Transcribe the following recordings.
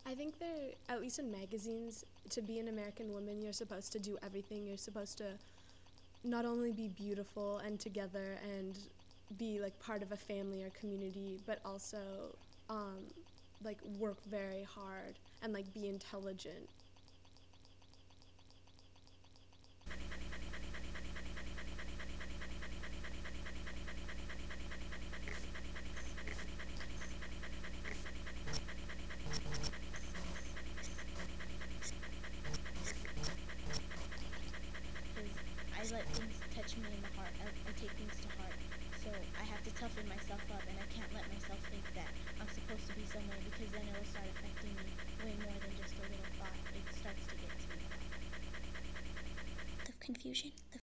I think there, at least in magazines, to be an American woman, you're supposed to do everything. You're supposed to not only be beautiful and together and be like part of a family or community, but also like work very hard and like be intelligent. I let things touch me in the heart. I take things to heart. So I have to toughen myself up, and I can't let myself think that I'm supposed to be somewhere, because then it will start affecting me way more than just a little thought. It starts to get to me. The confusion.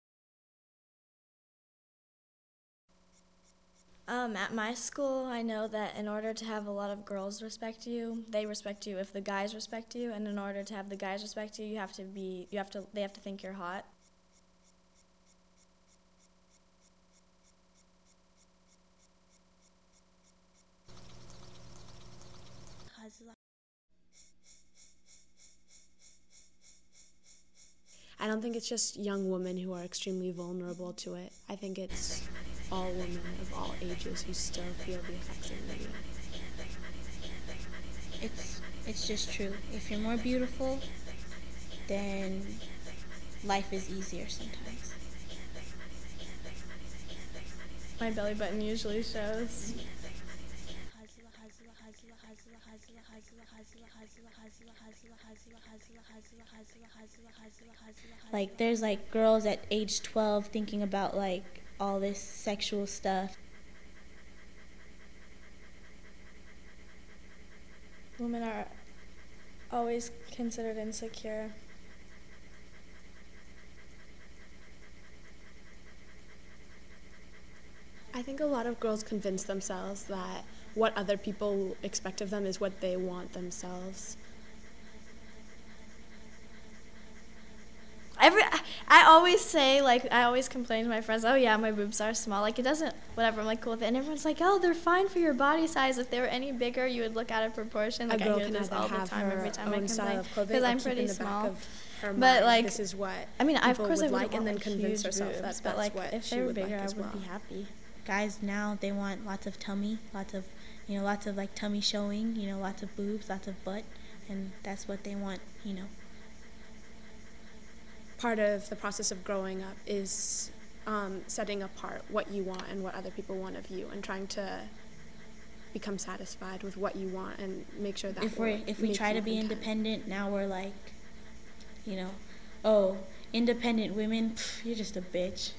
At my school, I know that in order to have a lot of girls respect you, they respect you if the guys respect you, and in order to have the guys respect you, they have to think you're hot. I don't think it's just young women who are extremely vulnerable to it. I think it's all women of all ages who still feel the effects of media. It's just true. If you're more beautiful, then life is easier sometimes. My belly button usually shows. Like, there's like girls at age 12 thinking about like all this sexual stuff. Women are always considered insecure. I think a lot of girls convince themselves that what other people expect of them is what they want themselves. I always say, like, I always complain to my friends, oh yeah, my boobs are small. Like, it doesn't, whatever, I'm like, cool with it. And everyone's like, oh, they're fine for your body size. If they were any bigger, you would look out of proportion. Like, I hear this all the time, every time I complain. Because I'm pretty small. But, like, this is what I mean, of course I would like, and then convince herself that that's but, like, what if she they were would bigger, like as well. I would be happy. Guys now, they want lots of tummy, lots of like tummy showing, lots of boobs, lots of butt, and that's what they want, Part of the process of growing up is setting apart what you want and what other people want of you, and trying to become satisfied with what you want and make sure that if we try to be independent, now we're like, oh, independent women, you're just a bitch,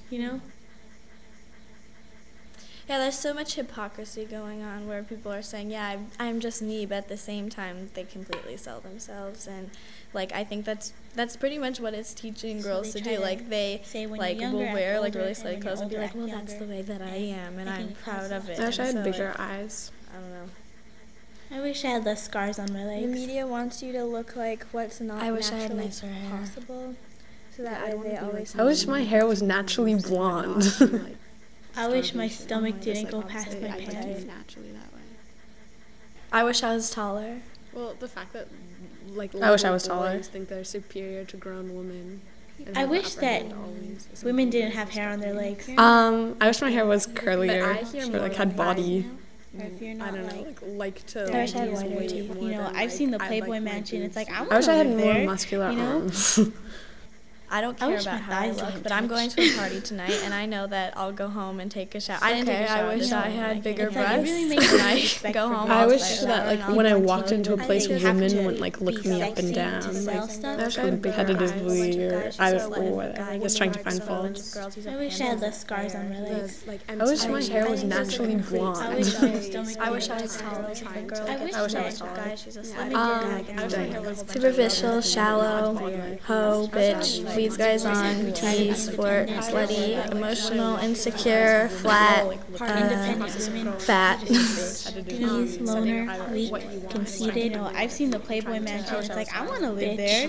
Yeah, there's so much hypocrisy going on where people are saying, yeah, I'm just me, but at the same time, they completely sell themselves. And, like, I think that's pretty much what it's teaching girls to do. Like, they, like, will wear, like, really slutty clothes and be like, well, that's the way that I am, and I'm proud of it. I wish I had bigger eyes. I don't know. I wish I had less scars on my legs. The media wants you to look like what's not I wish I had naturally nicer hair. possible. So that way they always... I wish my hair was naturally blonde. I wish my stomach didn't go past my pants. Naturally that way. I wish I was taller. Well, the fact that I wish I was taller. Boys think they're superior to grown women. I wish that women didn't have hair on their legs. I wish my hair was curlier, or like had body. Or if you're not, I don't know, like to. I wish I had whiter teeth. I've seen the Playboy Mansion. It's like I wish I had more there, muscular arms. I don't care about how I look, but I'm going to a party tonight, and I know that I'll go home and take a shower. I didn't take a shower. I wish I had bigger breasts. It really makes me go home. I wish that like when I walked into a place, women wouldn't like look me up and down. Like, I wish I had competitively, or I was whatever. Just trying to find faults. I wish I had less scars on my legs. I wish my hair was naturally blonde. I wish I wish I was taller. I wish I was taller. Superficial, shallow, hoe, bitch, leads guys on, tease, flirt, slutty, emotional, insecure, flat, fat. Tease, loner, weak, conceited. I've seen the Playboy Mansion. It's like, I want to live there.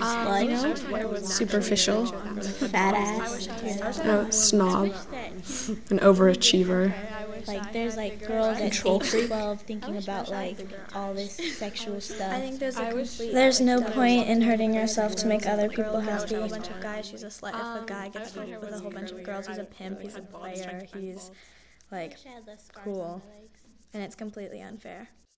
Superficial, Fat ass. snob, an overachiever. like there's like girls at age 12 thinking about like all this sexual stuff. I think There's no point in hurting yourself to make other people happy. A whole bunch of guys, she's a slut. If a guy gets with a whole bunch of girls, he's a pimp, he's a player, he's like She had less scars on cool, her legs. and it's completely unfair.